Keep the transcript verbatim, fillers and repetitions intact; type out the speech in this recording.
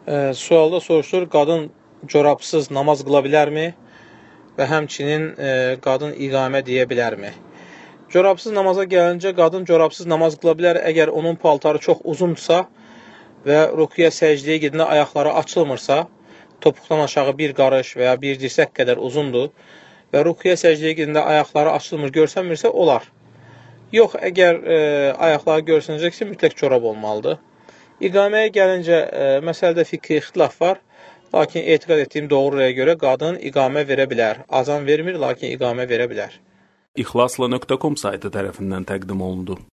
E, sualda soruşulur, qadın corabsız namaz qıla bilərmi və həmçinin e, qadın iqamə deyə bilərmi? Corabsız namaza gəlincə, qadın corabsız namaz qıla bilər, əgər onun paltarı çox uzundursa və rukuya səcdiyə gedəndə ayaqları açılmırsa, topuqdan aşağı bir qarış və ya bir dirsək qədər uzundur və rukuya səcdiyə gedəndə ayaqları açılmır, görsənmirsə, olar. Yox, əgər e, ayaqları görsənəcəksə, mütləq corab olmalıdır. İqaməyə gəlincə, e, məsələdə fiqhi ixtilaf var, lakin etiqad etdiyim doğruya görə qadın iqamə verə bilər. Azan vermir, lakin iqamə verə bilər. İxlasla nöqtə com saytı tərəfindən təqdim olundu.